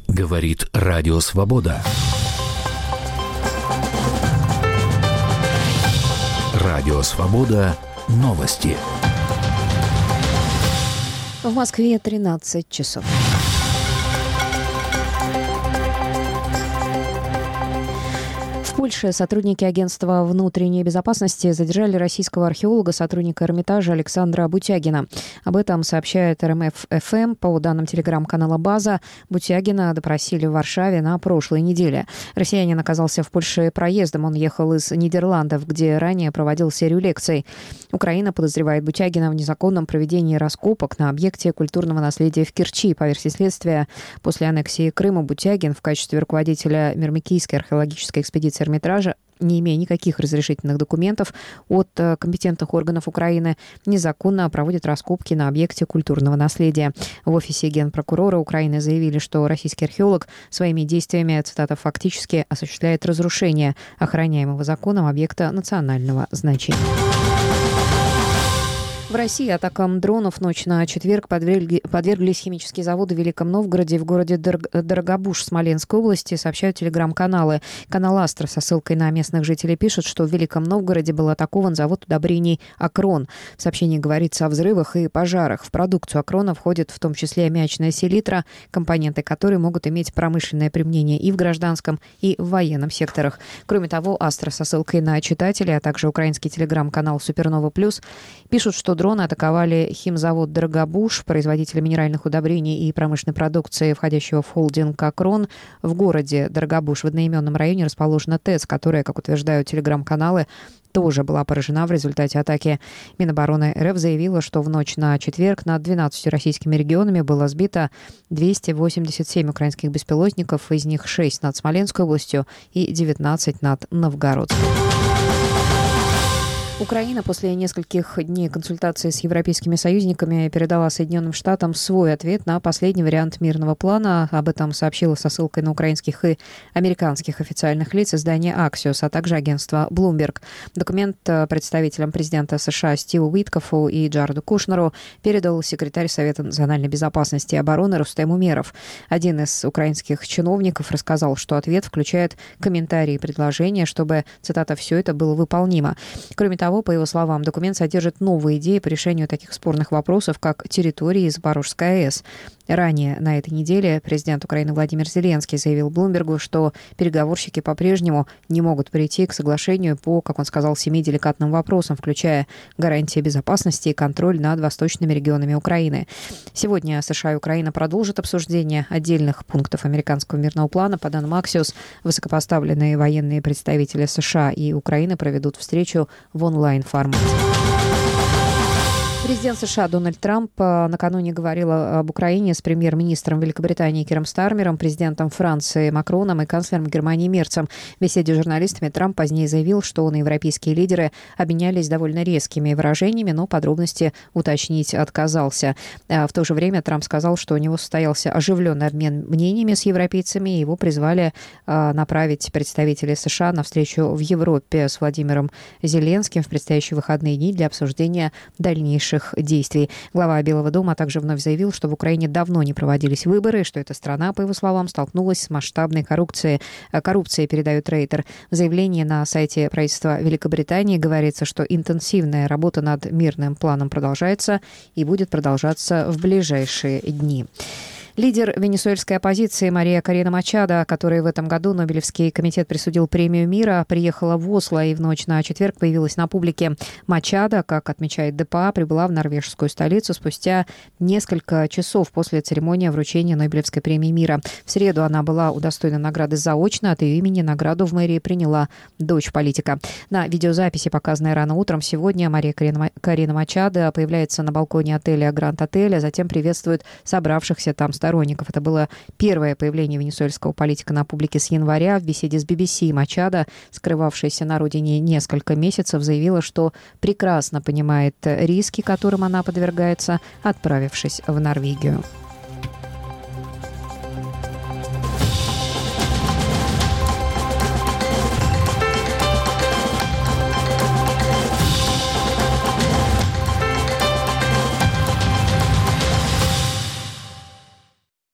Говорит Радио Свобода. Радио Свобода. Новости. В Москве 13 часов. В Польше сотрудники Агентства внутренней безопасности задержали российского археолога, сотрудника Эрмитажа Александра Бутягина. Об этом сообщает РМФ-ФМ. По данным телеграм-канала «База», Бутягина допросили в Варшаве на прошлой неделе. Россиянин оказался в Польше проездом. Он ехал из Нидерландов, где ранее проводил серию лекций. Украина подозревает Бутягина в незаконном проведении раскопок на объекте культурного наследия в Керчи. По версии следствия, после аннексии Крыма Бутягин в качестве руководителя Мирмикийской археологической экспедиции Эрмитажа, не имея никаких разрешительных документов от компетентных органов Украины, незаконно проводит раскопки на объекте культурного наследия. В офисе генпрокурора Украины заявили, что российский археолог своими действиями, цитата, фактически осуществляет разрушение охраняемого законом объекта национального значения. В России атакам дронов в ночь на четверг подверглись химические заводы в Великом Новгороде и в городе Дорогобуж Смоленской области, сообщают телеграм-каналы. Канал «Астра» со ссылкой на местных жителей пишет, что в Великом Новгороде был атакован завод удобрений «Акрон». В сообщении говорится о взрывах и пожарах. В продукцию «Акрона» входит в том числе аммиачная селитра, компоненты которой могут иметь промышленное применение и в гражданском, и в военном секторах. Кроме того, «Астра» со ссылкой на читателей, а также украинский телеграм-канал «Супернова Плюс» пишут, что дроны атаковали химзавод «Дорогобуж», производителя минеральных удобрений и промышленной продукции, входящего в холдинг «Акрон». В городе Дорогобуж в одноименном районе расположена ТЭЦ, которая, как утверждают телеграм-каналы, тоже была поражена в результате атаки. Минобороны РФ заявила, что в ночь на четверг над 12 российскими регионами было сбито 287 украинских беспилотников, из них 6 над Смоленской областью и 19 над Новгородской. Украина после нескольких дней консультаций с европейскими союзниками передала Соединенным Штатам свой ответ на последний вариант мирного плана. Об этом сообщила со ссылкой на украинских и американских официальных лиц издание Axios, а также агентство Bloomberg. Документ представителям президента США Стиву Уиткофу и Джареду Кушнеру передал секретарь Совета национальной безопасности и обороны Рустем Умеров. Один из украинских чиновников рассказал, что ответ включает комментарии и предложения, чтобы, цитата, «все это было выполнимо». Кроме того, по его словам, документ содержит новые идеи по решению таких спорных вопросов, как территории Запорожской АЭС. Ранее на этой неделе президент Украины Владимир Зеленский заявил Блумбергу, что переговорщики по-прежнему не могут прийти к соглашению по, как он сказал, 7 деликатным вопросам, включая гарантии безопасности и контроль над восточными регионами Украины. Сегодня США и Украина продолжат обсуждение отдельных пунктов американского мирного плана. По данным Axios, высокопоставленные военные представители США и Украины проведут встречу в онлайн-формате. Президент США Дональд Трамп накануне говорил об Украине с премьер-министром Великобритании Киром Стармером, президентом Франции Макроном и канцлером Германии Мерцем. В беседе с журналистами Трамп позднее заявил, что он и европейские лидеры обменялись довольно резкими выражениями, но подробности уточнить отказался. В то же время Трамп сказал, что у него состоялся оживленный обмен мнениями с европейцами, и его призвали направить представителей США на встречу в Европе с Владимиром Зеленским в предстоящие выходные дни для обсуждения дальнейших действий. Глава Белого дома также вновь заявил, что в Украине давно не проводились выборы, что эта страна, по его словам, столкнулась с масштабной коррупцией, передает Рейтер. В заявлении на сайте правительства Великобритании говорится, что интенсивная работа над мирным планом продолжается и будет продолжаться в ближайшие дни. Лидер венесуэльской оппозиции Мария Корина Мачадо, которой в этом году Нобелевский комитет присудил премию мира, приехала в Осло и в ночь на четверг появилась на публике. Мачадо, как отмечает ДПА, прибыла в норвежскую столицу спустя несколько часов после церемонии вручения Нобелевской премии мира. В среду она была удостоена награды заочно. От ее имени награду в мэрии приняла дочь политика. На видеозаписи, показанной рано утром сегодня, Мария Корина Мачадо появляется на балконе отеля Гранд Отель, а затем приветствует собравшихся там сторонников. Это было первое появление венесуэльского политика на публике с января. В беседе с BBC Мачадо, скрывавшаяся на родине несколько месяцев, заявила, что прекрасно понимает риски, которым она подвергается, отправившись в Норвегию.